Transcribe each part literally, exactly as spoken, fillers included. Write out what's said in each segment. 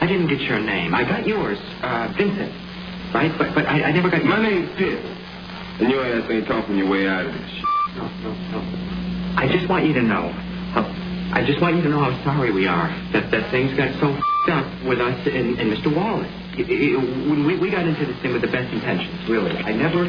didn't get your name. I got yours, uh, Vincent, right? But but I, I never got... My name's Pitt, and your ass ain't talking your way out of this shit. No, no, no. I just want you to know how... I just want you to know how sorry we are that, that things got so f***ed up with us and, and Mister Wallace. It, it, when we, we got into this thing with the best intentions, really. I never...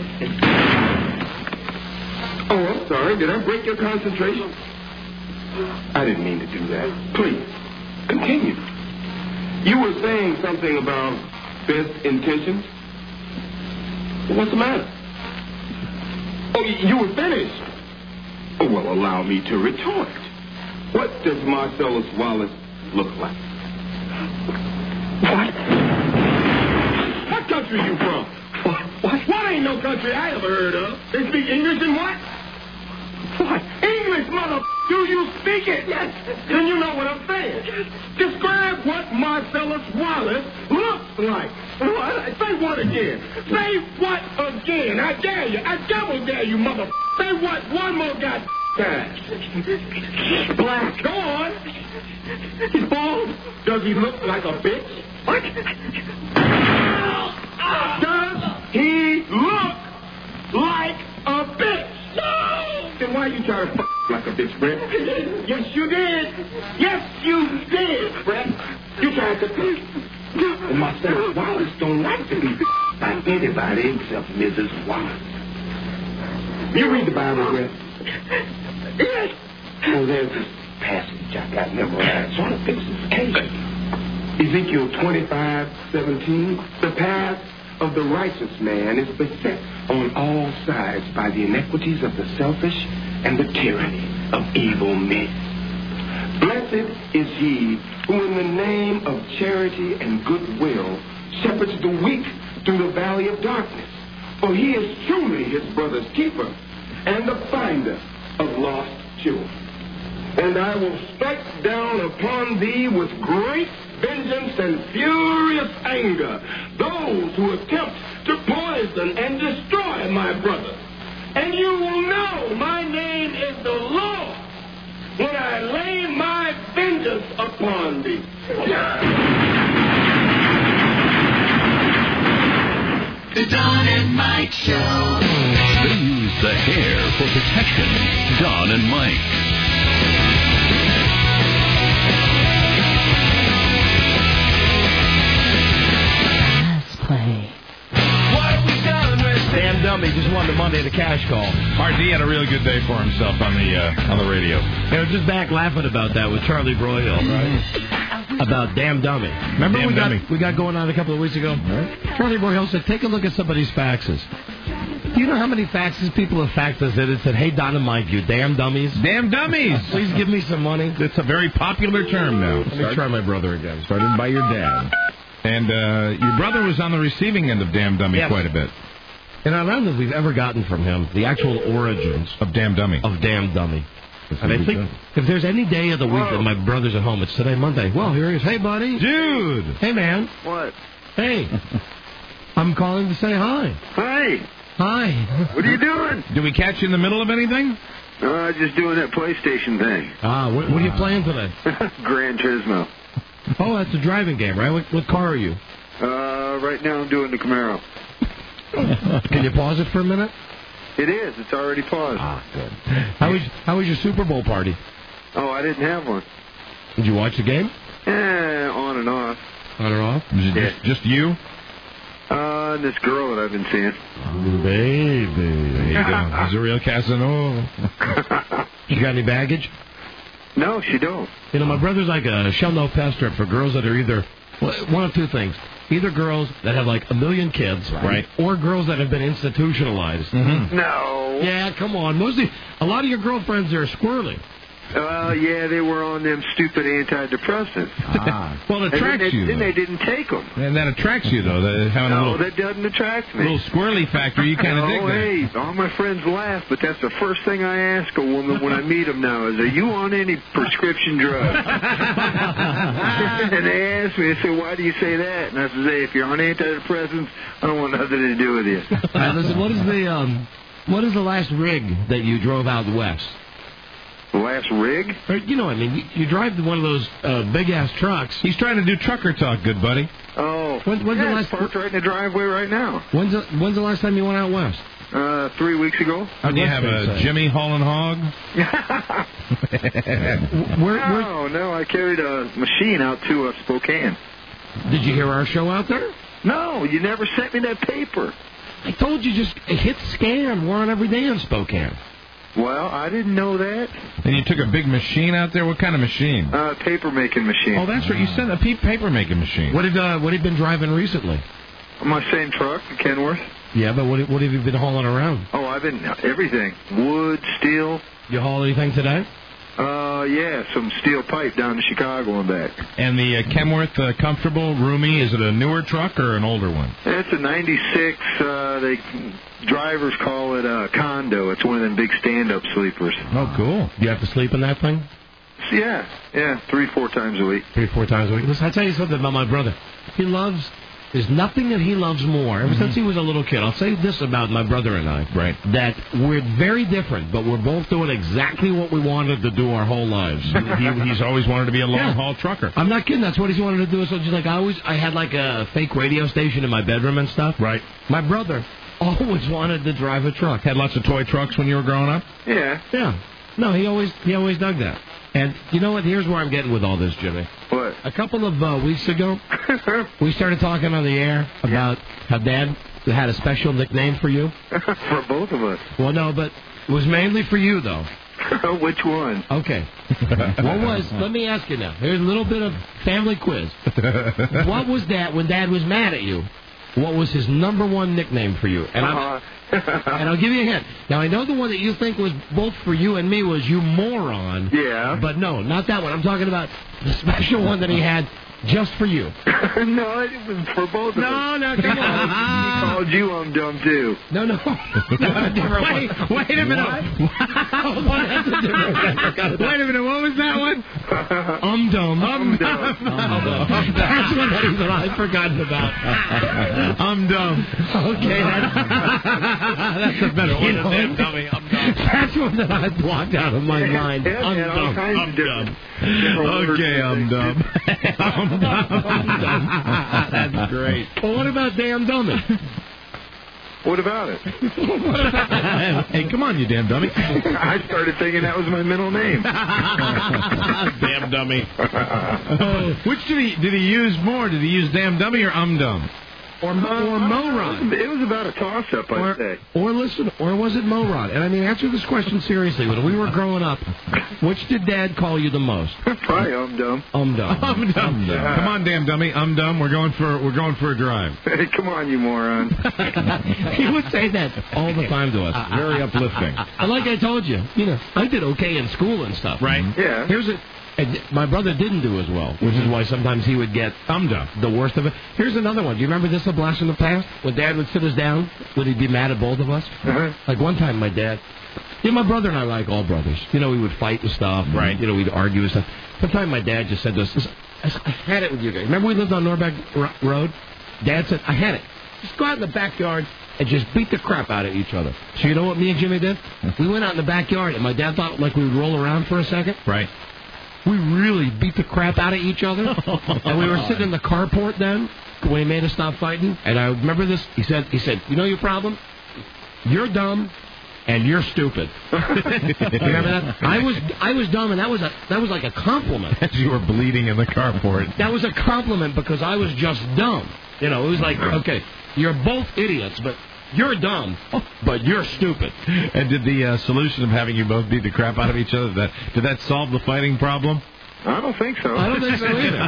Oh, I'm sorry. Did I break your concentration? I didn't mean to do that. Please, continue. You were saying something about best intentions. What's the matter? Oh, you were finished. Oh, well, allow me to retort. What does Marcellus Wallace look like? What? What country you from? What? What? What ain't no country I ever heard of? They speak English and what? What? English, mother... Do you speak it? Yes. Then you know what I'm saying. Describe what Marcellus Wallace looks like. What? Say what again? Say what again? I dare you. I double dare you, mother... Say what one more god... Black. Go on. He's bald. Does he look like a bitch? What? Does he look like a bitch? No. Then why you trying to f*** like a bitch, Brett? Yes, you did. Yes, you did, Brett. You tried to piss. And Marcellus Wallace don't like to be f***ed by anybody except Missus Wallace. You read the Bible, Brett. Yes. Oh, there's this passage I got memorized. Sort of fixes the case. Ezekiel twenty-five seventeen. The path of the righteous man is beset on all sides by the iniquities of the selfish and the tyranny of evil men. Blessed is he who in the name of charity and goodwill shepherds the weak through the valley of darkness. For he is truly his brother's keeper and the finder of lost children. And I will strike down upon thee with great vengeance and furious anger those who attempt to poison and destroy my brother. And you will know my name is the Lord when I lay my vengeance upon thee. The Don and Mike Show. They use the hair for protection. Don and Mike. Let's play. Damn dummy just won the Monday the Cash Call. R D had a really good day for himself on the uh, on the radio. I was just back laughing about that with Charlie Broyhill, right? About damn dummy. Remember Damn we dummy. got we got going on a couple of weeks ago? Right. Charlie Broyhill said, take a look at somebody's faxes. Do you know how many faxes people have faxed us in and said, hey, Don and Mike, you damn dummies? Damn dummies! Please give me some money. It's a very popular term now. Let me try my brother again. Started by your dad. And uh, your brother was on the receiving end of damn dummy yes. quite a bit. And I don't know if we've ever gotten from him the actual origins of damn dummy. Of damn dummy. That's and I think done. if there's any day of the week Whoa. that my brother's at home, it's today, Monday. Well, here he is. Hey, buddy. Dude! Hey, man. What? Hey. I'm calling to say hi. Hi. Hi. What are you doing? Did we catch you in the middle of anything? Uh, just doing that PlayStation thing. Ah, what, what are you playing today? Gran Turismo. Oh, that's a driving game, right? What, what car are you? Uh, right now I'm doing the Camaro. Can you pause it for a minute? It is. It's already paused. Ah, good. How was, how was your Super Bowl party? Oh, I didn't have one. Did you watch the game? Eh, on and off. On or off? Was it Yeah. just, just you? Uh, this girl that I've been seeing. Oh, baby. There you go. He's a real Casanova. You got any baggage? No, she don't. You know, my brother's like a shell no pass strip for girls that are either well, one of two things. Either girls that have like a million kids, Right. or girls that have been institutionalized. Mm-hmm. No. Yeah, come on. Mostly, a lot of your girlfriends are squirrely. Uh, yeah, they were on them stupid antidepressants. Ah. Well, it And then attracts they, you. then though. they didn't take them. And that attracts you, though. That having a No, little, that doesn't attract me. little squirrely factor, you kind of oh, dig that. hey, all my friends laugh, but that's the first thing I ask a woman when I meet them now is, are you on any prescription drugs? And they ask me, they say, why do you say that? And I say, if you're on antidepressants, I don't want nothing to do with you. Right, listen, what is the um, what is the last rig that you drove out west? The last rig? Or, you know, I mean, you, you drive one of those uh, big-ass trucks. He's trying to do trucker talk, good buddy. Oh, When- when's the yeah, last- it's parked right in the driveway right now. When's the, when's the last time you went out west? Uh, three weeks ago. And you What's have that a say? Jimmy hauling hog? Where, where, No, no, I carried a machine out to uh, Spokane. did you hear our show out there? No, you never sent me that paper. I told you, just hit scan. We're on every day in Spokane. Well, I didn't know that. And you took a big machine out there? What kind of machine? Uh, paper making machine. Oh, that's right. You sent a pe- paper making machine. What have uh, what have you been driving recently? My same truck, the Kenworth. Yeah, but what what have you been hauling around? Oh, I've been everything. Wood, steel. You haul anything today? Uh, yeah, some steel pipe down to Chicago and back. And the uh, Kenworth, uh, comfortable, roomy, is it a newer truck or an older one? It's a ninety-six, uh, they, drivers call it a condo. It's one of them big stand-up sleepers. Oh, cool. You have to sleep in that thing? So, yeah, yeah, three, four times a week. Three, four times a week. Listen, I'll tell you something about my brother. He loves, there's nothing that he loves more. Ever since he was a little kid, I'll say this about my brother and I. Right. That we're very different, but we're both doing exactly what we wanted to do our whole lives. he, he's always wanted to be a long-haul trucker. I'm not kidding. That's what he's wanted to do. So just like I always, I had like a fake radio station in my bedroom and stuff. Right. My brother always wanted to drive a truck. Had lots of toy trucks when you were growing up? Yeah. Yeah. No, he always he always dug that. And you know what? Here's where I'm getting with all this, Jimmy. What? A couple of uh, weeks ago, we started talking on the air about how Dad had a special nickname for you. For both of us. Well, no, but it was mainly for you, though. Which one? Okay. What was, let me ask you now. Here's a little bit of family quiz. What was that when Dad was mad at you? What was his number one nickname for you? And, I'm, and I'll give you a hint. Now, I know the one that you think was both for you and me was you moron. Yeah. But no, not that one. I'm talking about the special one that he had just for you. No, it was for both of No, us. no, come on. He called you I'm dumb, too. No, no. no a different Wait, one. wait a minute. Wow. That's a different one. Wait a minute. What was that one? I'm dumb. I'm dumb. I'm dumb. That's one that even I've forgotten about. I'm dumb. Okay, that's, That's a better one You than know, damn dummy. I'm dumb. That's one that I blocked out of my mind. Yeah, I'm man, all dumb. kinds I'm of different, dumb. different words Okay, and I'm things. dumb. I'm dumb. I'm dumb. That's great. Well, what about damn dummy? What about it? Hey, come on, you damn dummy. I started thinking that was my middle name. Damn dummy. Which did he did he use more? Did he use damn dummy or um dumb? Or, or moron? It was about a toss-up, I'd Or, say. or listen, or was it moron? And I mean, answer this question seriously. When we were growing up, which did Dad call you the most? Probably I'm dumb. Um dumb. I'm dumb. Come on, damn dummy. I'm dumb. We're going for we're going for a drive. Hey, come on, you moron. He would say that all the time to us. Very uplifting. And like I told you, you know, I did okay in school and stuff. Right. Yeah. Here's a. And my brother didn't do as well, which is why sometimes he would get thumbed up, the worst of it. Here's another one. Do you remember this, A Blast from the Past? When Dad would sit us down, would he be mad at both of us? Uh-huh. Like one time my dad, yeah, my brother and I like all brothers. You know, we would fight and stuff. Right. And, you know, we'd argue and stuff. One time my dad just said to us, "Listen, I I had it with you guys. Remember we lived on Norbeck Ro- Road? Dad said, I had it. Just go out in the backyard and just beat the crap out of each other. So you know what me and Jimmy did? We went out in the backyard, and my dad thought like we would roll around for a second. Right. We really beat the crap out of each other. And we were sitting in the carport then when he made us stop fighting. And I remember this. He said, "He said, you know your problem? You're dumb, and you're stupid." Remember that? I was I was dumb, and that was a that was like a compliment. As you were bleeding in the carport. That was a compliment because I was just dumb. You know, it was like, okay, you're both idiots, but you're dumb, but you're stupid. And did the uh, solution of having you both beat the crap out of each other, that did that solve the fighting problem? I don't think so. I don't think so either.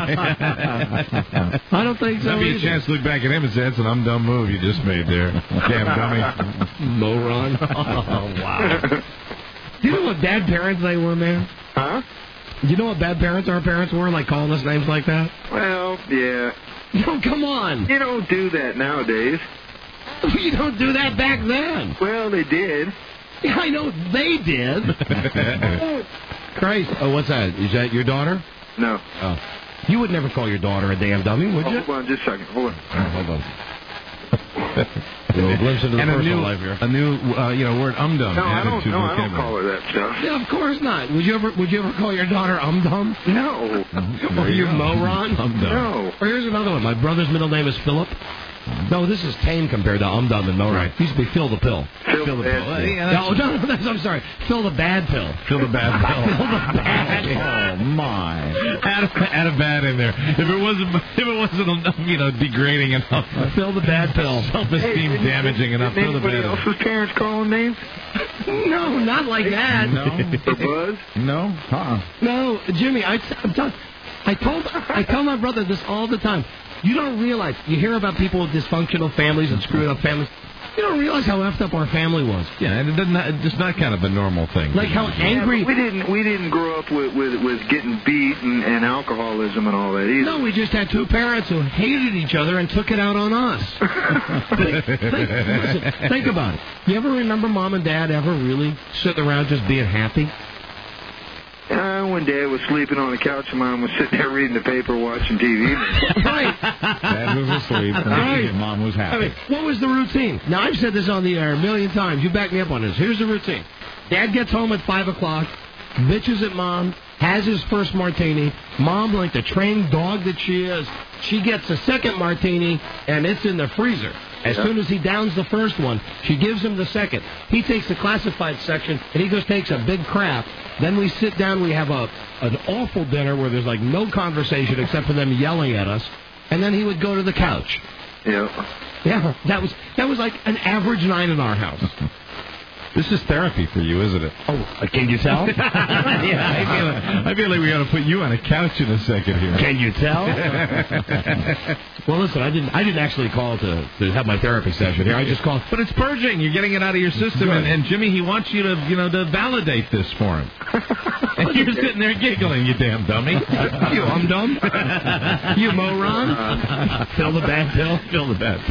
I don't think so That'd be either. a chance to look back at him and say, that's an um dumb move you just made there. Damn dummy. Moron. Oh, wow. Do you know what bad parents they were, man? Huh? Do you know what bad parents our parents were, like calling us names like that? Well, yeah. No, come on. You don't do that nowadays. You don't do that back then. Well, they did. Yeah, I know they did. Christ. Oh, what's that? Is that your daughter? No. Oh. You would never call your daughter a damn dummy, would Oh, you? hold on just a second. Hold on. Oh, hold on. A little glimpse into the and a personal new, life here. a new, uh, you know, word um-dum. No, I added don't, to no, I don't vocabulary. call her that stuff. Yeah, of course not. Would you ever Would you ever call your daughter Um-Dum? No. Or you Moron? Um-dum. No. Or here's another one. My brother's middle name is Philip. No, this is tame compared to Um-Dum and Moron. Right. It used to be Phil the Pill. Phil Phil the Bad Pill. Pill. Yeah, No, no, no, that's, I'm sorry. Phil the Bad Pill. Phil the bad pill. Phil the Bad Oh my! Add a, add a bad in there. If it wasn't, if it wasn't enough, you know, degrading enough, Phil the Bad Pill. self-esteem Hey, damaging enough. Did Phil the anybody bad. else's parents call him names? No, not like that. No, For Buzz? no, huh? No, Jimmy, I, I'm telling, I told, I tell my brother this all the time. You don't realize, you hear about people with dysfunctional families and screwed up families. You don't realize how effed up our family was. Yeah, and it doesn't. It's just not kind of a normal thing. Like how angry. Yeah, but we didn't. We didn't grow up with with, with getting beat and, and alcoholism and all that either. No, we just had two parents who hated each other and took it out on us. think, think, listen, think about it. You ever remember Mom and Dad ever really sitting around just being happy? Uh, when Dad was sleeping on the couch and Mom was sitting there reading the paper, watching T V. Right. Dad was asleep, Right. and Mom was happy. I mean, what was the routine? Now, I've said this on the air a million times. You back me up on this. Here's the routine. Dad gets home at five o'clock, bitches at Mom, has his first martini. Mom, like the trained dog that she is, she gets a second martini, and it's in the freezer. As soon as he downs the first one, she gives him the second. He takes the classified section, and he goes takes a big crap. Then we sit down, we have a an awful dinner where there's like no conversation except for them yelling at us. And then he would go to the couch. Yeah. Yeah, that was that was like an average night in our house. This is therapy for you, isn't it? Oh, can you tell? yeah, I feel, like, I feel like we got to put you on a couch in a second here. Can you tell? Well, listen, I didn't I didn't actually call to, to have my therapy session here. I just called. But it's purging. You're getting it out of your system, and, and Jimmy, he wants you to, you know, to validate this for him. And you're sitting there giggling, you damn dummy. You um-dum? You moron? Fill the bad pill? Fill the bad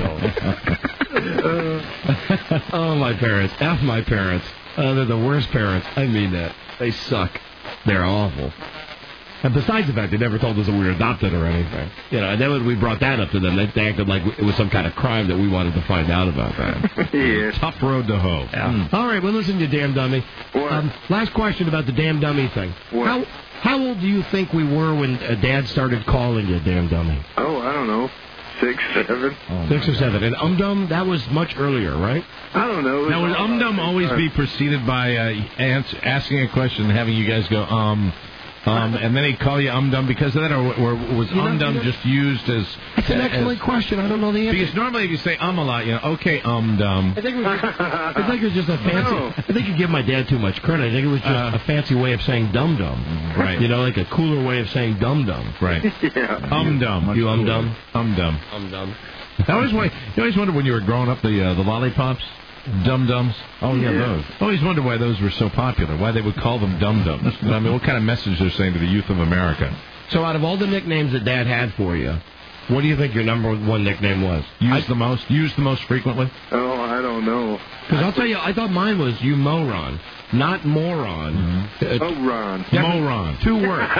pill. uh, oh, my parents. F my parents. Uh, they're the worst parents. I mean that. They suck. They're awful. And besides the fact they never told us that we were adopted or anything. You know, and then when we brought that up to them, they, they acted like it was some kind of crime that we wanted to find out about that. Yeah. Tough road to hoe. Yeah. Mm. All right, well, listen, you damn dummy. What? Um, last question about the damn dummy thing. What? How, how old do you think we were when uh, Dad started calling you damn dummy? Oh, I don't know. Six, seven. Oh, Six or seven. And um-dum, that was much earlier, right? I don't know. Now, would um-dum always be preceded by uh, ans- asking a question and having you guys go, um... Um, and then he'd call you um-dum because of that, or, or was You know, um-dum you know, just used as... That's an as- excellent question. I don't know the answer. Because normally if you say um a lot, you know, okay, um-dum. I think it was, I think it was just a fancy... No. I think you give my dad too much credit. I think it was just Uh, a fancy way of saying dum-dum. Right. You know, like a cooler way of saying dum-dum. Right. Yeah. Um-dum. You um-dum? Um-dum. Um-dum. I always, wa- you always wondered when you were growing up, the uh, the lollipops, dum-dums. Oh, yeah, Yeah. those. I always wondered why those were so popular, why they would call them dum-dums. I mean, what kind of message they're saying to the youth of America? So out of all the nicknames that Dad had for you, what do you think your number one nickname was? Use the most, used the most frequently? Oh, I don't know. Because I'll tell you, I thought mine was you moron, not moron. Uh, Oh, Ron. Moron. Two words.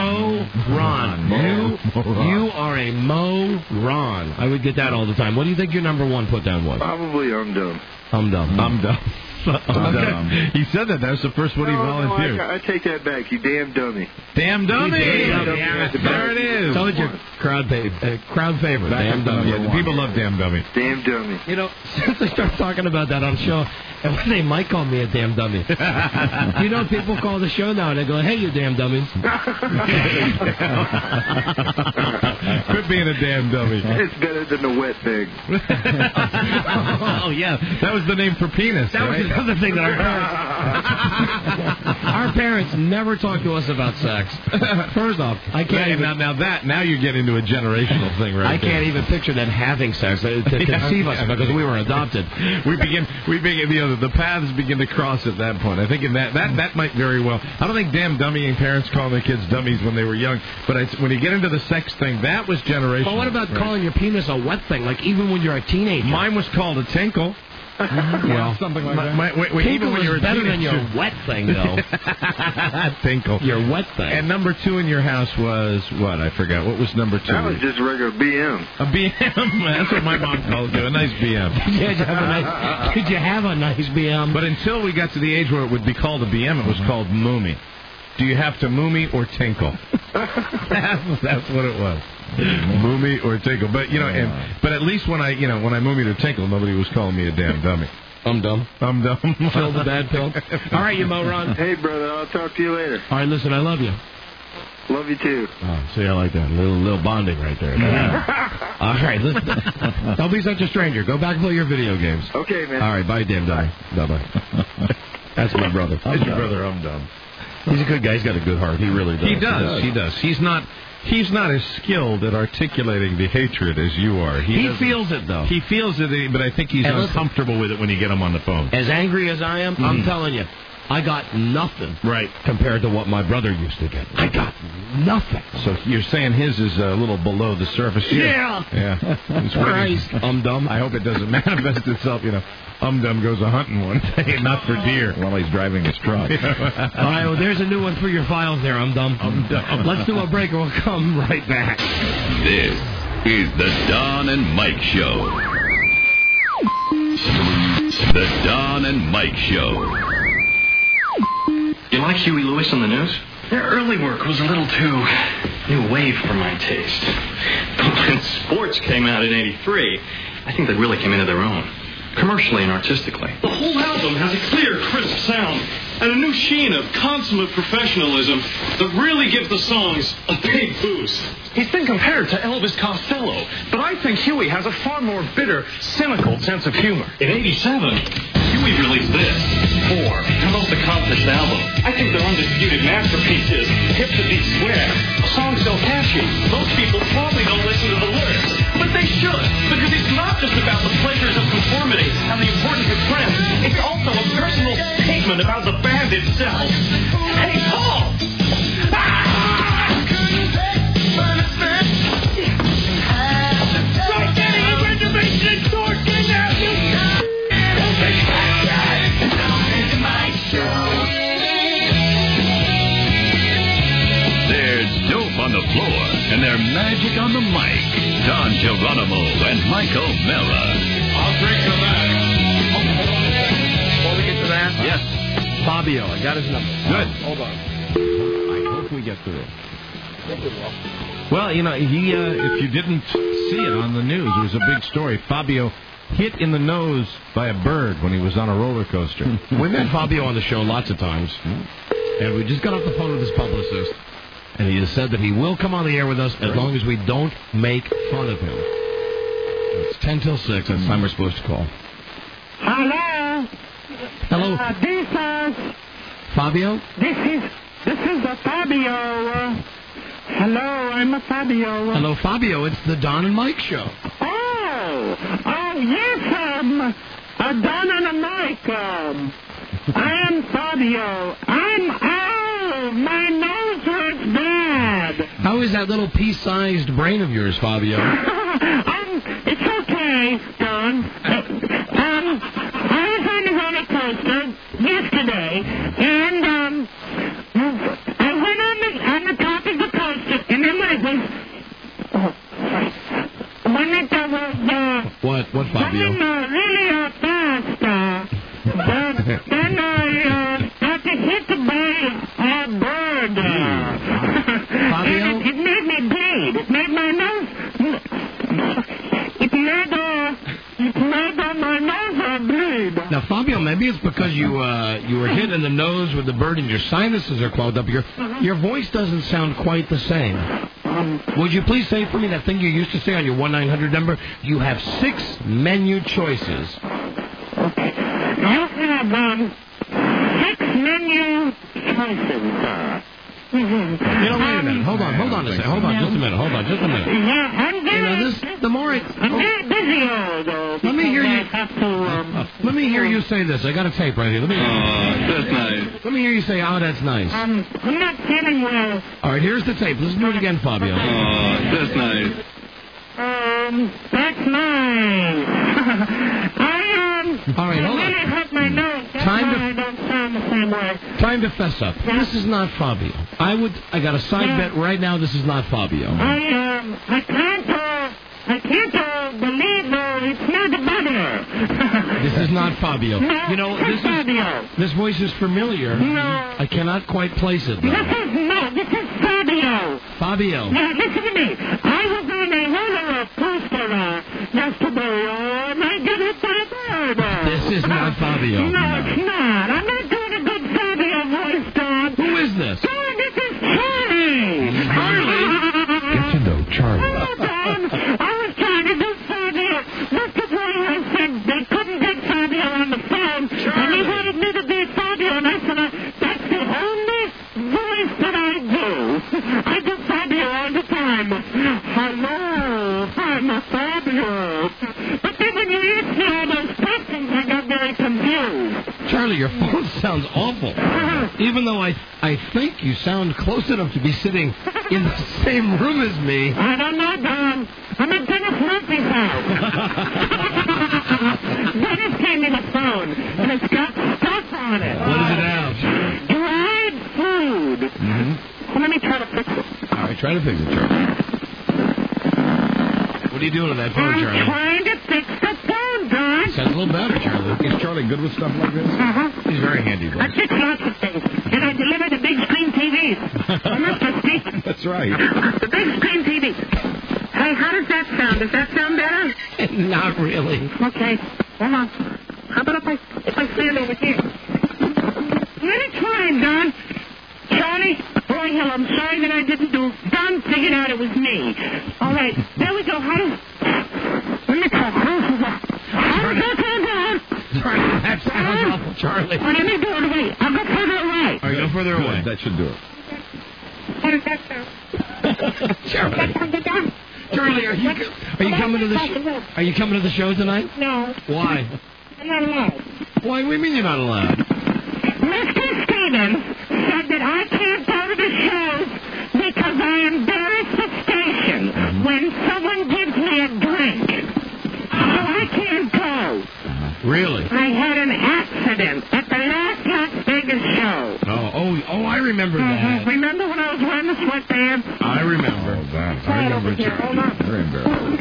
Mo-ron. You, Moron. you are a mo-ron. I would get that all the time. What do you think your number one put down was? Probably um-dum. Um-dum. Um-dum. Um-dum. He said that. That was the first one he No, no, volunteered. I, I take that back. You damn dummy. Damn dummy! Damn dummy. Yeah, there it is. Told you, crowd, fav- uh, crowd favorite. Back Damn up to dummy. number one. People love damn dummy. Damn dummy. You know, since I started talking about that on the show, and one day Mike called me a damn dummy. You know, people call the show now and they go, "Hey, you damn dummies." Quit being a damn dummy. It's better than the wet pig. Oh, yeah. That was the name for penis, That was right? another thing that our parents, our parents never talked to us about sex. First off, I can't Now, even. now, now that now you get into a generational thing, right? I can't even picture them having sex uh, to conceive us because we were adopted. We begin, we begin, you know, the paths begin to cross at that point. I think in that, that, that might very well. I don't think damn dummying parents calling their kids dummies when they were young, but I, when you get into the sex thing, that was generational. But what about right? calling your penis a wet thing? Like even when you're a teenager. Mine was called a tinkle. Well, something like that. My, wait, wait, Tinkle even when is you're a better than teenager. your wet thing, though. Tinkle. Your wet thing. And number two in your house was what? I forgot. What was number two? That was just a regular B M. A B M. That's what my mom calls it. A nice B M. Did you have a nice, did you have a nice B M? But until we got to the age where it would be called a B M, it was called Moomy. Do you have to Moomy or tinkle? that's, that's what it was. Moomy or tinkle. But you know, and, but at least when I, you know, when I moomied or tinkle, nobody was calling me a damn dummy. I'm dumb. I'm dumb. Phil the bad pill. All right, you Mo Ron. Hey, brother, I'll talk to you later. All right, listen, I love you. Love you too. Oh, see, I like that little little bonding right there. All right, listen. Don't be such a stranger. Go back and play your video games. Okay, man. All right, bye, damn dummy. Bye bye. That's my brother. That's your brother. I'm dumb. He's a good guy. He's got a good heart. He really does. He does. He does. He's not. He's not as skilled at articulating the hatred as you are. He, He doesn't- feels it though. He feels it, but I think he's And listen- uncomfortable with it when you get him on the phone. As angry as I am, I'm telling you, I got nothing Right. compared to what my brother used to get. I got nothing. So you're saying his is a little below the surface here? Yeah. Yeah. It's waiting. Christ, I'm dumb. I hope it doesn't manifest itself, you know. Um-Dum goes a hunting one day, not for deer. While he's driving his truck. All right, well, there's a new one for your files there. I'm dumb. I'm dumb. Let's do a break and we'll come right back. This is the Don and Mike Show. The Don and Mike Show. You like Huey Lewis on the news? Their early work was a little too new wave for my taste. But when Sports came out in eighty-three, I think they really came into their own, commercially and artistically. The whole album has a clear, crisp sound and a new sheen of consummate professionalism that really gives the songs a big boost. He's been compared to Elvis Costello, but I think Huey has a far more bitter, cynical sense of humor. In eighty-seven, Huey released this, Four, their most accomplished album. I think their undisputed masterpiece is Hip to Be Square, a song so catchy, most people probably don't listen to the lyrics. But they should, because it's not just about the pleasures of conformity and the importance of trends. It's also a personal statement about the band itself. Hey, Paul! Ah! Right there, the reservation at Dorking Avenue! There's dope on the floor, and they're magic on the mic. Don Geronimo and Michael Mella. I'll drink to that. Before we get to that, Yes. Fabio, I got his number. Good. Hold on. I hope we get to this. Well, you know, he, uh, if you didn't see it on the news, it was a big story. Fabio hit in the nose by a bird when he was on a roller coaster. We met Fabio on the show lots of times, and we just got off the phone with his publicist, and he has said that he will come on the air with us as long as we don't make fun of him. It's ten till six. That's the time we're supposed to call. Hello. Hello, Uh, this is Fabio. this is this is a Fabio. Uh, hello, I'm a Fabio. Hello, Fabio. It's the Don and Mike show. Oh, oh yes, um, a Don and a Mike. Um, I am Fabio. I'm oh, my nose hurts bad. How is that little pea-sized brain of yours, Fabio? um, it's okay, Don. Um, I was on the roller coaster yesterday, and um, I went on the on the top of the coaster, and then when it was, oh, when it uh, was uh, What? What, Fabio? going uh, really uh, fast, uh, then, then I uh, had to hit the bay, uh, bird. Uh, Fabio? and it, it made me bleed. It made my nose. It made uh, it made uh, my nose uh, bleed. Now, Fabio, maybe it's because you uh, you were hit in the nose with the bird and your sinuses are clogged up. Your your voice doesn't sound quite the same. Um, Would you please say for me that thing you used to say on your one nine hundred number? You have six menu choices. I have um, six menu choices. Uh, You know, wait a minute. Hold on, hold on a second. Hold on, just a minute. Hold on, just a minute. yeah, I'm You very, know, this, the more I... I'm very busy, uh, though. Let me hear because you- I have to, um, Let me hear you say this. I got a tape right here. Let me, That's nice. let me hear you say, oh, that's nice. um, I'm not feeling well. All right, here's the tape. Listen to it again, Fabio. That's nice. Um, that's nice. I, um, All right, and hold then on. I hurt my nose. That's Time why to- I don't sound the same way. Time to fess up. This is not Fabio. I would. I got a side Yeah. bet right now. This is not Fabio. I, um, I can't, uh, I can't, uh, believe, uh, it's not the butter. This is not Fabio. No, You know, it's this is Fabio. this voice is familiar. No. I cannot quite place it This though. is, no, this is Fabio. Fabio. Now, listen to me. I was on a roller coaster uh, yesterday. Oh, and I got hit by a bird. Uh, This is not Fabio. No, it's not. I'm not doing a good Fabio voice, Don. Who is this? Don, this is Charlie. Charlie? Get to know Charlie. Oh, Don, I was trying to do Fabio. Mister Boyer said they couldn't get Fabio on the phone. And he wanted me to be Fabio, and I said, uh, that's the only voice that I do. I do Fabio all the time. Hello, I'm a Fabio. But then when you asked me all those questions, I got very confused. Charlie, your phone sounds awful. Even though I I think you sound close enough to be sitting in the same room as me. I don't know, Don. I'm at Dennis Murphy's house. Dennis came me the phone, and it's got stuff on it. What does it have? Dried food. Mm-hmm. Well, let me try to fix it. All right, try to fix it, Charlie. What are you doing on that phone, I'm Charlie? trying to fix the phone, Don. Sounds a little better, Charlie. Is Charlie good with stuff like this? Uh-huh. He's very handy, I boy. fix lots of things, and I deliver the big screen T Vs. Oh, Mister Steve. That's right. The big screen T V. Hey, how does that sound? Does that sound better? Not really. Okay. Hold on. How about if I if I stand over here? Let me try, Don. Charlie, boy, hell, I'm sorry that I didn't do. Don figured out it was me. All right, there we go. How does? Let me try. How does that? How does that sound, Don? Charlie, that sounds awful, Charlie. Well, let me do it away. I'll go further away. All right, go further away. That should do it. How does that sound? Charlie. That sound good, Don? Charlie, are you are you coming to the sh- are you coming to the show tonight? No, Why? I'm not allowed. Why? What do you mean you're not allowed? Mister Stevens said that I can't go to the shows because I embarrass the station when someone gives me a drink. So I can't go. Really? I had an accident at the last Las Vegas show. Oh, oh, oh! I remember Uh-huh. that. Remember when I was wearing the sweatband? I remember. Oh, that. Right I remember over here. Charlie. Hold on. Very embarrassing.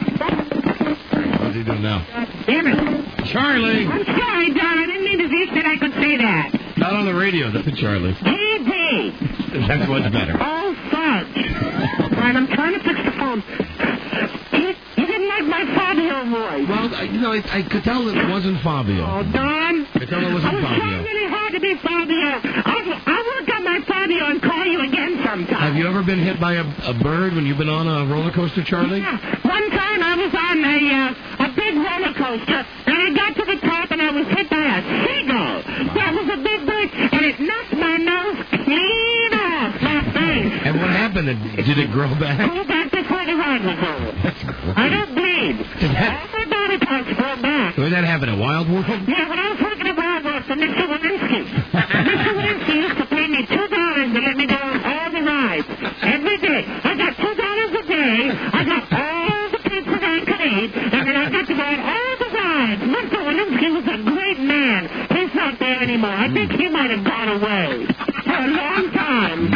What's he doing now? God damn it. Charlie! I'm sorry, Don. I didn't mean to think that I could say that. Not on the radio, that's Charlie. G B. That's much better. Oh, fudge. All right, I'm trying to fix the phone. You, you didn't like my Fabio voice. Well, I, you know, I, I could tell that it wasn't Fabio. Oh, Don. I could tell it I wasn't was Fabio. trying really hard to be Fabio. I'll, I'll work on my Fabio and call you again sometime. Have you ever been hit by a, a bird when you've been on a roller coaster, Charlie? Yeah. One time I was on a, uh, a big roller coaster, and I got to the top, and I was hit by a seagull. That was a big bird, and it knocked my nose clean off my face. And what happened? Did it grow back? Go back before the ride was over. I don't bleed. Did that- All my body parts grow back. Did that happen at Wild World? Yeah, when I was working at Wild World for Mister Walensky. Mister Walensky used to pay me two dollars to let me go on all the rides. Every day. I got two dollars a day. I got all the pizza I could eat. And then I got to go on all the rides. Mister Walensky was a great man. He's not there anymore. I think he might have gone away. For a long time.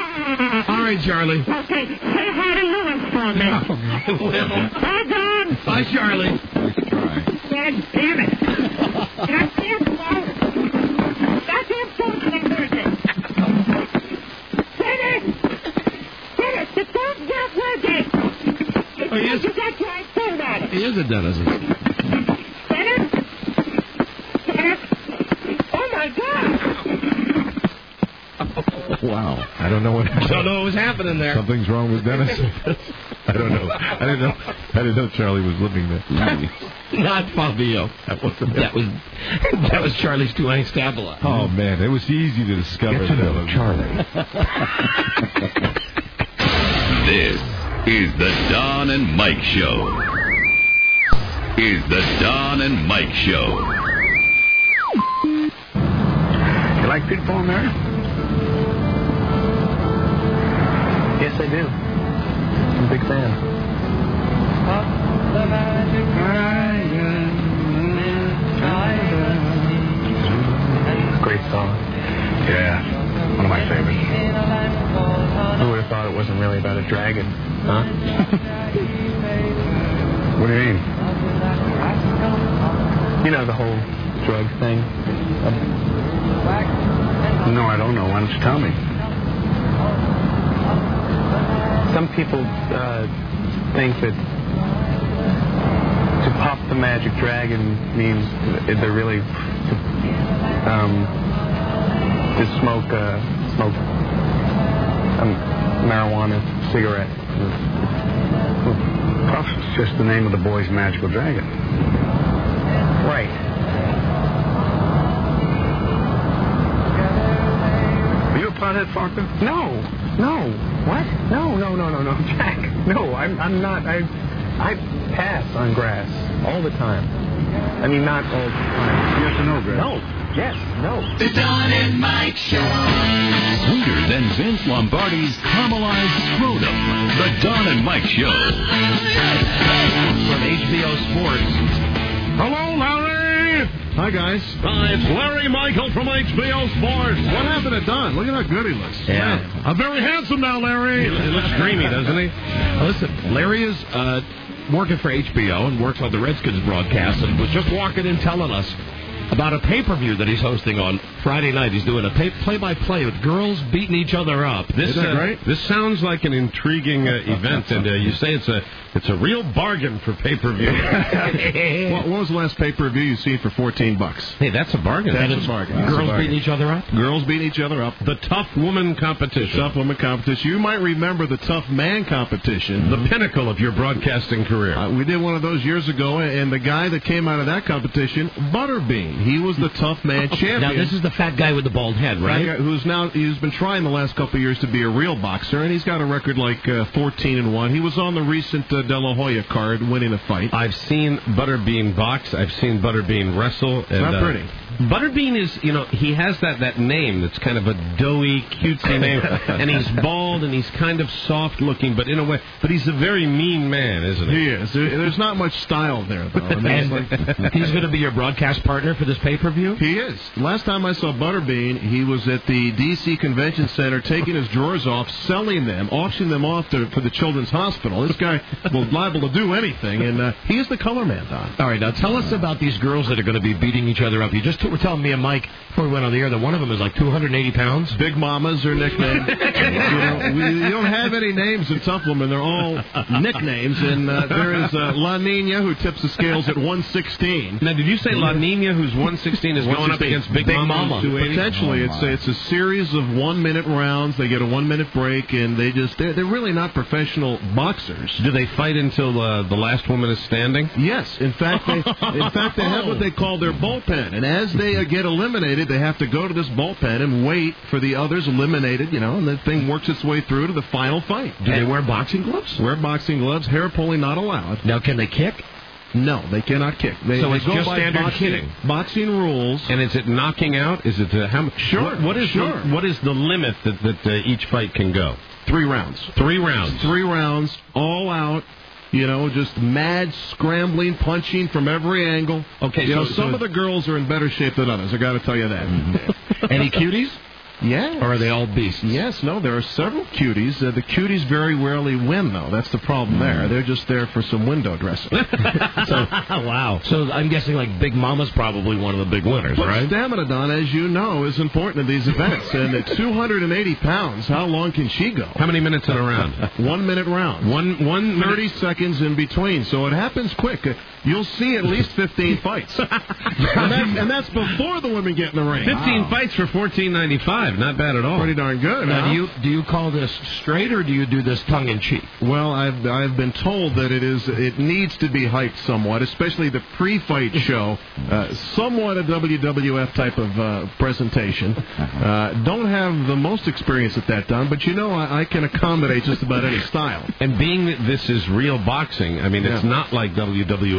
All right, Charlie. Okay, say hi to Lewis for me. I will. Bye, Don. Bye, Charlie. Nice try. God damn it. God damn phone. God damn phone to the person. Dennis! Dennis, the phone's not working. Oh, he is? You got your phone on it. He is a dentist. Dennis? Dennis? Oh, my God. Wow. I don't know what. I don't know what was happening there. Something's wrong with Dennis. I don't know. I didn't know. I didn't know Charlie was living there. Not Fabio. That wasn't. That was that was Charlie's Tuang Stabila. Oh man, it was easy to discover. Get to know that. Charlie. This is the Don and Mike Show. Is the Don and Mike Show. You like people on there? Yes, I do. I'm a big fan. The magic dragon, Dragon. Huh? What do you mean? You know, the whole drug thing? No, I don't know. Why don't you tell me? Some people uh, think that to pop the magic dragon means they're really um, to smoke uh, smoke a marijuana cigarette. Puff is just the name of the boy's magical dragon. Right. Are you a pothead, Faulkner? No, no. What? No, no, no, no, no, Jack. No, I'm, I'm not. I, I pass on grass all the time. I mean, not all the time. Yes or no, Greg? No. Yes. No. The Don and Mike Show. Sweeter than Vince Lombardi's caramelized scrotum. The Don and Mike Show. From H B O Sports. Hello, Larry. Hi, guys. Hi, it's Larry Michael from H B O Sports. What happened to Don? Look at how good he looks. Yeah. I'm very handsome now, Larry. He looks dreamy, doesn't he? Now, listen, Larry is uh, working for H B O and works on the Redskins broadcast and was just walking in telling us about a pay-per-view that he's hosting on Friday night. He's doing a pay- play-by-play with girls beating each other up. This, Isn't that uh, great? This sounds like an intriguing uh, event, and uh, you say it's a it's a real bargain for pay-per-view. what, what was the last pay-per-view you seen for fourteen bucks? Hey, that's a bargain. That's That is- a bargain. Girls That's a bargain. beating each other up? Girls beating each other up. The Tough Woman Competition. Tough Woman Competition. You might remember the Tough Man Competition. The pinnacle of your broadcasting career. Uh, we did one of those years ago, and the guy that came out of that competition, Butterbean, he was the Tough Man champion. Now, this is the fat guy with the bald head, right? That guy who's now he's been trying the last couple of years to be a real boxer, and he's got a record like uh, fourteen and one. He was on the recent uh, De La Hoya card, winning a fight. I've seen Butterbean box. I've seen Butterbean wrestle. And, Not uh, pretty. Butterbean is, you know, he has that, that name that's kind of a doughy, cutesy name, and he's bald and he's kind of soft looking, but in a way, but he's a very mean man, isn't he? He is. There- There's not much style there, though. I mean, it's And like- he's going to be your broadcast partner for this pay-per-view? He is. Last time I saw Butterbean, he was at the D C Convention Center taking his drawers off, selling them, auctioning them off to, for the Children's Hospital. This guy was liable to do anything, and uh, he is the color man, Don. All right, now tell us about these girls that are going to be beating each other up. You just were telling me and Mike before we went on the air that one of them is like two hundred eighty pounds. Big Mamas are nicknamed. you, know, we, you don't have any names in Tough Woman. They're all nicknames, and uh, there is uh, La Nina, who tips the scales at one sixteen. Now, did you say La Nina, who's one sixteen, is going up against Big, Big Mama, Mama. who's two eighty? Potentially, it's a, it's a series of one-minute rounds. They get a one-minute break, and they just they're, they're really not professional boxers. Do they fight until uh, the last woman is standing? Yes, in fact, they in fact they have what they call their bullpen, and as they uh, get eliminated, they have to go to this bullpen and wait for the others eliminated. You know, and the thing works its way through to the final fight. Do they wear boxing gloves? Wear boxing gloves. Hair pulling not allowed. Now, can they kick? No, they cannot kick. They, So they it's go just by standard boxing, hitting. boxing rules. And is it knocking out? Is it uh, how much? Sure, What, what is sure. The, what is the limit that that uh, each fight can go? Three rounds. Three rounds. Three rounds, all out. You know, just mad scrambling, punching from every angle. Okay, you so- know, some so- of the girls are in better shape than others. I got to tell you that. Any cuties? Yeah. Or are they all beasts? Yes, no, there are several cuties. Uh, the cuties very rarely win, though. That's the problem there. They're just there for some window dressing. So, wow. So I'm guessing like Big Mama's probably one of the big winners, But right? stamina, Don, as you know, is important in these events. And at two hundred eighty pounds, how long can she go? How many minutes in a round? One minute round. One one thirty minute. seconds in between. So it happens quick. Uh, You'll see at least fifteen fights. and, that's, and that's before the women get in the ring. Fifteen Wow. fights for fourteen ninety five. Not bad at all. Pretty darn good. Now, huh? do you do you call this straight or do you do this tongue in cheek? Well, I've I've been told that it is it needs to be hyped somewhat, especially the pre-fight show, uh, somewhat a W W F type of uh, presentation. Uh, don't have the most experience at that, Don, but you know I, I can accommodate just about any style. And being that this is real boxing, I mean, it's Yeah. not like W W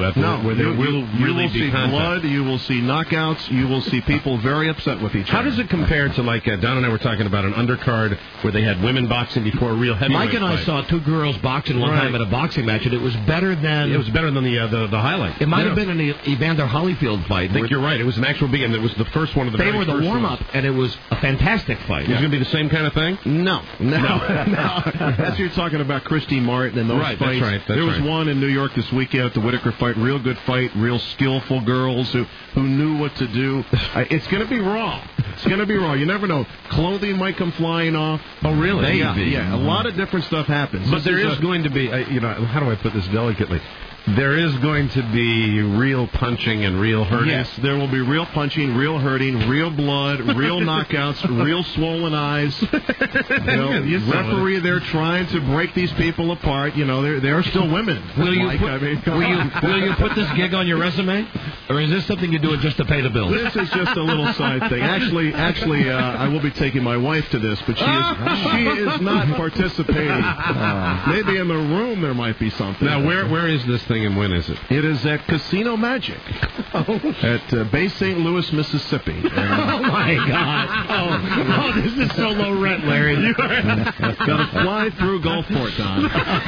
about. No, where there you, will you, really you will be see contact. blood. You will see knockouts. You will see people very upset with each How other. does it compare to, like, uh, Don and I were talking about an undercard where they had women boxing before a real heavyweight Mike and I fight. saw two girls boxing one Right. time at a boxing match, and it was better than... It was better than the uh, the, the highlight. It might Yeah. have been an E- Evander Holyfield fight. I think you're right. It was an actual big, and it was the first one of the They very were the first warm-up, ones. and it was a fantastic fight. It was going to be the same kind of thing? No, no, No. no. That's you're talking about Christy Martin and those Right, that's fights. right, that's there was right. one in New York this weekend at the Whitaker fight. Real good fight. Real skillful girls who who knew what to do. Uh, it's going to be raw. It's going to be raw. You never know. Clothing might come flying off. Oh, really? Yeah, Maybe. yeah. A lot of different stuff happens. But This there is a- going to be, uh, you know, how do I put this delicately? There is going to be real punching and real hurting. Yes, there will be real punching, real hurting, real blood, real knockouts, real swollen eyes. You know, You saw referee, they're trying to break these people apart. You know, they're they're still women. Will you, Mike, put, I mean, come will, you, on. will you put this gig on your resume? Or is this something you do it just to pay the bills? This is just a little side thing. Actually, actually, uh, I will be taking my wife to this, but she is she is not participating. Maybe in the room there might be something. Now, where where is this thing and when is it? It is at Casino Magic at uh, Bay Saint Louis, Mississippi. And, Oh, my God. Oh, oh, this is so low rent, Larry. You Got to fly through Gulfport, Don.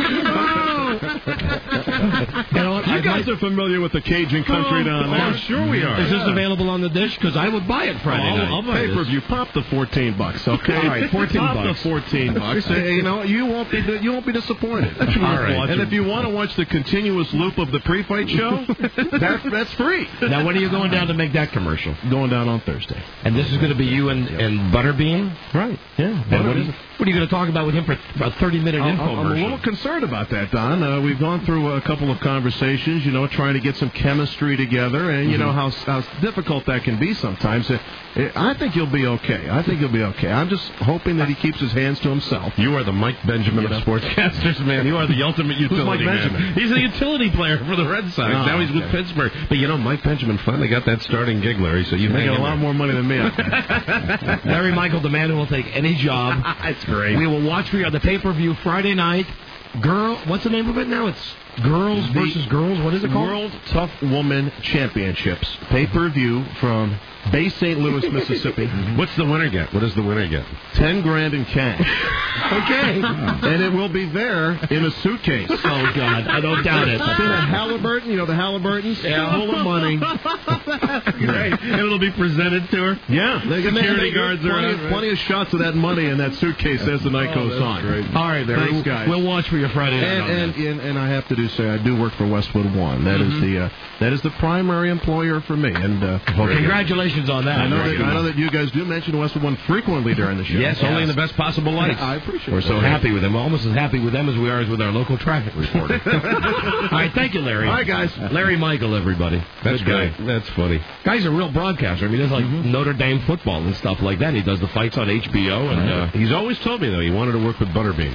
You know what? You I guys might- are familiar with the Cajun country down there. Oh, sure we are. Is this available on the dish? Because I would buy it Friday I'll, night. I'll pay per view. Pop the fourteen bucks, okay? All right, fourteen Pop bucks. the fourteen bucks. Uh, you know, you won't be you won't be disappointed. All right. And if you want to watch the continuous loop of the pre-fight show, that, that's free. Now, when are you going down to make that commercial? Going down on Thursday. And this is going to be you and, and Butterbean? Right. Yeah. And what, are you, what are you going to talk about with him for a thirty-minute I'm, infomercial? I'm a little concerned about that, Don. Uh, we've gone through a couple of conversations, you know, trying to get some chemistry together, and you know how, how difficult that can be sometimes. Uh, I think he'll be okay. I think he'll be okay. I'm just hoping that he keeps his hands to himself. You are the Mike Benjamin You know? of sportscasters, man. You are the ultimate utility Mike man. Benjamin? He's a utility player for the Red Sox. Oh, now he's with okay. Pittsburgh. But you know, Mike Benjamin finally got that starting gig, Larry. So you He's hang making in a lot there. more money than me. I think. Larry Michael, the man who will take any job. That's great. We will watch for you on the pay-per-view Friday night. Girl, what's the name of it now? It's Girls versus Girls. What is it called? World Tough Woman Championships. Pay-per-view from Bay Saint Louis, Mississippi. What's the winner get? What does the winner get? Ten grand in cash. Okay. And it will be there in a suitcase. Oh, God. I don't doubt it. It's in a Halliburton, you know, the Halliburtons, Yeah. full of money. Great. And it'll be presented to her. Yeah. They can Security make guards plenty, around, right? plenty of shots of that money in that suitcase as the night goes on. All right, Larry. Thanks, guys. We'll watch for you Friday night. And, on and, that. and, and I have to do say, I do work for Westwood One. That is the uh, that is the primary employer for me. And uh, Congratulations on that. I know Very that good. I know that you guys do mention Westwood One frequently during the show. Yes, only in the best possible light. I appreciate We're it. so happy with them. Almost as happy with them as we are with our local traffic reporter. All right, thank you, Larry. All right, guys. Larry Michael, everybody. That's Good guy. great. That's funny. Guy's a real broadcaster. I mean, he does like Notre Dame football and stuff like that. He does the fights on H B O. And uh, He's always told me, though, he wanted to work with Butterbean.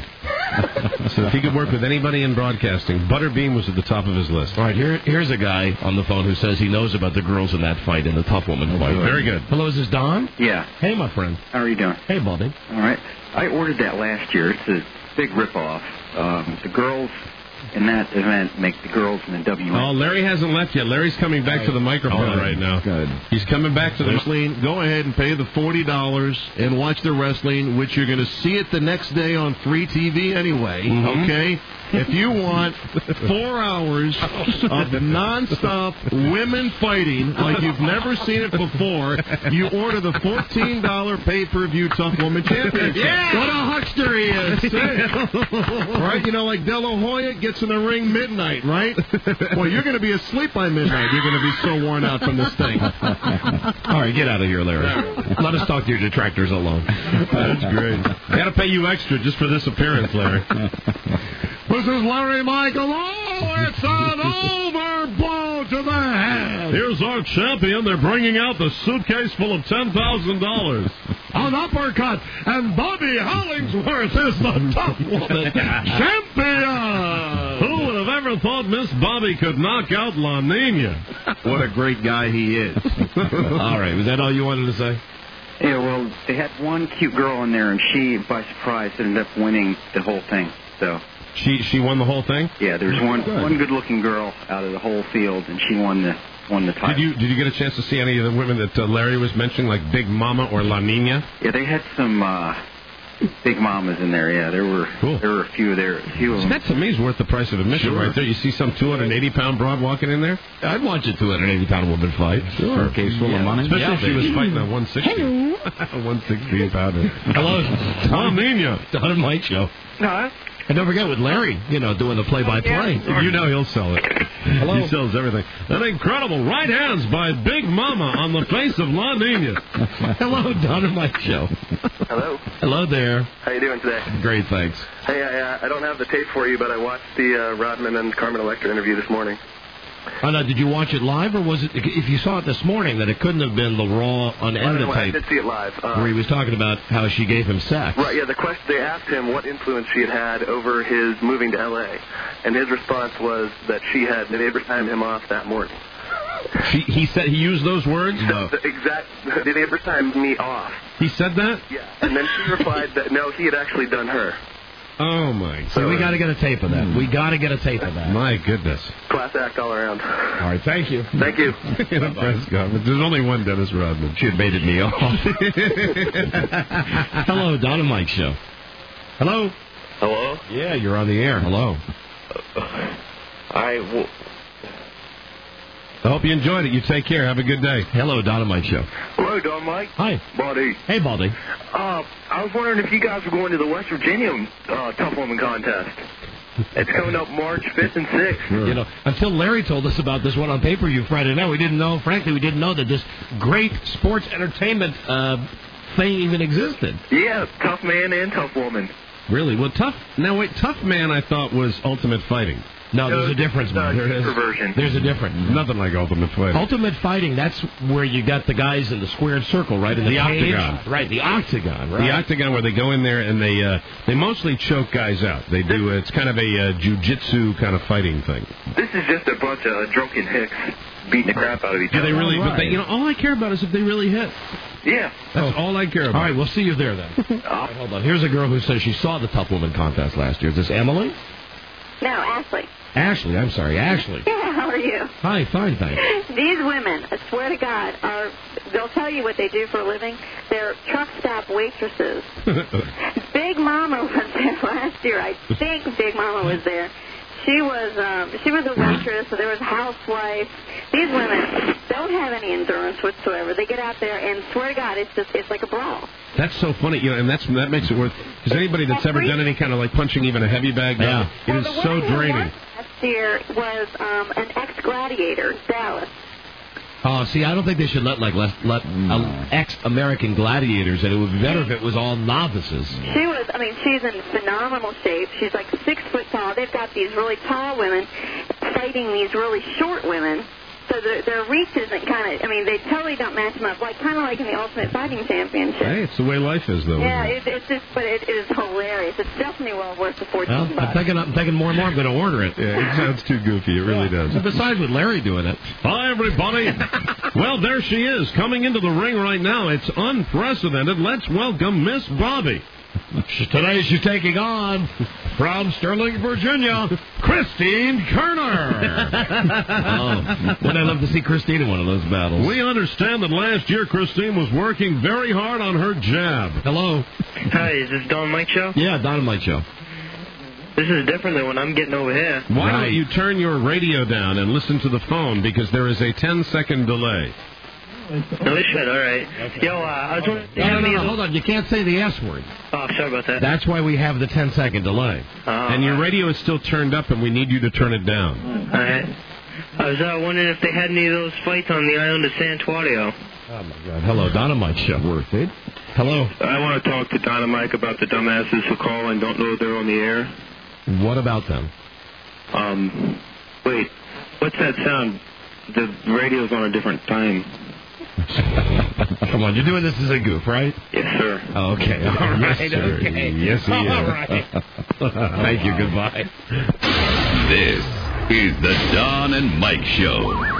So if he could work with anybody in broadcasting, Butterbean was at the top of his list. all right, here, here's a guy on the phone who says he knows about the girls in that fight, in the tough woman fight. Very good. Hello, is this Don? Yeah. Hey, my friend. How are you doing? Hey, buddy. All right. I ordered that last year. It's a big ripoff. Um, the girls in that event make the girls in the W N. Oh, Larry hasn't left yet. Larry's coming back to the microphone Good. right now. Good. He's coming back to the... Wrestling, go ahead and pay the forty dollars and watch the wrestling, which you're going to see it the next day on free T V anyway, Mhm. okay? If you want four hours of nonstop women fighting like you've never seen it before, you order the fourteen dollars pay-per-view Tough Woman Championship. Yeah! What a huckster he is. That's it. Right? You know, like De La Hoya gets in the ring midnight, right? Well, you're going to be asleep by midnight. You're going to be so worn out from this thing. All right, get out of here, Larry. Let us talk to your detractors alone. That's great. Got to pay you extra just for this appearance, Larry. This is Larry Michael. Oh, it's an overblow to the head. Here's our champion. They're bringing out the suitcase full of ten thousand dollars. An uppercut, and Bobby Hollingsworth is the tough woman champion. Who would have ever thought Miss Bobby could knock out La Nina? What a great guy he is. All right, was that all you wanted to say? Yeah, well, they had one cute girl in there, and she, by surprise, ended up winning the whole thing. So She she won the whole thing? Yeah, there's one Good. one good-looking girl out of the whole field, and she won the won the title. Did you did you get a chance to see any of the women that uh, Larry was mentioning, like Big Mama or La Nina? Yeah, they had some uh, big mamas in there. Yeah, there were cool. there were a few there. A few of them. That to me is worth the price of admission Sure. right there. You see some two hundred eighty pound broad walking in there? I'd watch a two hundred eighty pound woman fight. Sure. For a case full Yeah. of money. Especially Yeah, if she was baby. fighting a one sixty. Hello. one sixteen pounder. Hello. La Nina. Don and Mike Show. Huh? And don't forget with Larry, you know, doing the play-by-play. You know he'll sell it. Hello. He sells everything. An incredible right hands by Big Mama on the face of La Nina. Hello, Don and Mike Show. Hello. Hello there. How you doing today? Great, thanks. Hey, I, uh, I don't have the tape for you, but I watched the uh, Rodman and Carmen Electra interview this morning. Oh, no, did you watch it live, or was it, if you saw it this morning, that it couldn't have been the raw, unedited By the way, I tape, did see it live. Uh, where he was talking about how she gave him sex? Right, yeah, the question, they asked him what influence she had had over his moving to L A, and his response was that she had made Abraham him off that morning. She, he said he used those words? No. The exact, did Abraham me off? He said that? Yeah. And then she replied that no, he had actually done her. Oh, my God. See, we got to get a tape of that. We got to get a tape of that. My goodness. Class act all around. All right, thank you. Thank you. In a press conference. There's only one Dennis Rodman. She had baited me off. Hello, Don and Mike Show. Hello? Hello? Yeah, you're on the air. Hello. I will... I hope you enjoyed it. You take care. Have a good day. Hello, Don and Mike Show. Hello, Don Mike. Hi. Buddy. Hey, Baldy. Uh, I was wondering if you guys were going to the West Virginia uh, Tough Woman contest. It's coming up March fifth and sixth. You know, until Larry told us about this one on pay-per-view Friday night, we didn't know, frankly, we didn't know that this great sports entertainment uh, thing even existed. Yeah, Tough Man and Tough Woman. Really? Well, Tough... Now, wait, Tough Man I thought was Ultimate Fighting. No, there's a difference, man. There is. Perversion. There's a difference. Nothing like Ultimate Fighting. Ultimate Fighting, that's where you got the guys in the squared circle, right? In the, The cage. octagon. Right, the octagon, right? The octagon where they go in there and they uh, they mostly choke guys out. They do. It's kind of a uh, jujitsu kind of fighting thing. This is just a bunch of drunken hicks beating the crap out of each Do other. they really? All But they, right. you know, all I care about is if they really hit. Yeah. That's all I care about. All right, we'll see you there then. All right, hold on. Here's a girl who says she saw the Tough Woman contest last year. Is this Emily? No, Ashley. Ashley, I'm sorry, Ashley. Yeah, how are you? Hi, fine, thanks. These women, I swear to God, are, they'll tell you what they do for a living. They're truck stop waitresses. Big Mama was there last year. I think Big Mama was there. She was um, she was a waitress, so there was a housewife. These women don't have any endurance whatsoever. They get out there and swear to God, it's just it's like a brawl. That's so funny, you know, and that's that makes it worth. Because anybody that's ever done any kind of like punching even a heavy bag down, Yeah. it is Well, the so woman who draining. won last year was um, an ex-gladiator, Dallas. Oh, see, I don't think they should let like let, let uh, ex-American gladiators in. It would be better if it was all novices. She was, I mean, she's in phenomenal shape. She's like six foot tall. They've got these really tall women fighting these really short women. So their, their reach isn't kind of, I mean, they totally don't match them up. Like, kind of like in the Ultimate Fighting Championship. Hey, it's the way life is, though. Yeah, isn't it? it, it's just, but it is hilarious. It's definitely well worth the fourteen Well, bucks. I'm thinking, I'm thinking more and more. I'm going to order it. Yeah, it sounds too goofy. It really does. Besides, with Larry doing it. Hi, everybody. Well, there she is, coming into the ring right now. It's unprecedented. Let's welcome Miss Bobby. Today she's taking on, from Sterling, Virginia, Christine Kerner. Oh, would I love to see Christine in one of those battles? We understand that last year Christine was working very hard on her jab. Hello. Hi, is this Don Mike Show? Yeah, Don and Mike Show. This is different than what I'm getting over here. Why Right. don't you turn your radio down and listen to the phone, because there is a ten-second delay. No shit, all right. Yo, uh, I was wondering... No, no, no, no, hold on. You can't say the S word. Oh, sorry about that. That's why we have the ten-second delay. Oh, And your radio is still turned up, and we need you to turn it down. all right. I was uh, wondering if they had any of those fights on the island of Santuario. Oh, my God. Hello, Dynamite Show. Worth it. Hello. I want to talk to Dynamite about the dumbasses who call and don't know they're on the air. What about them? Um, wait, what's that sound? The radio's on a different time. Come on, you're doing this as a goof, right? Yes, sir. Okay. All right. Yes, sir. Okay. Yes, he All is. right. Thank you. Goodbye. This is the Don and Mike Show.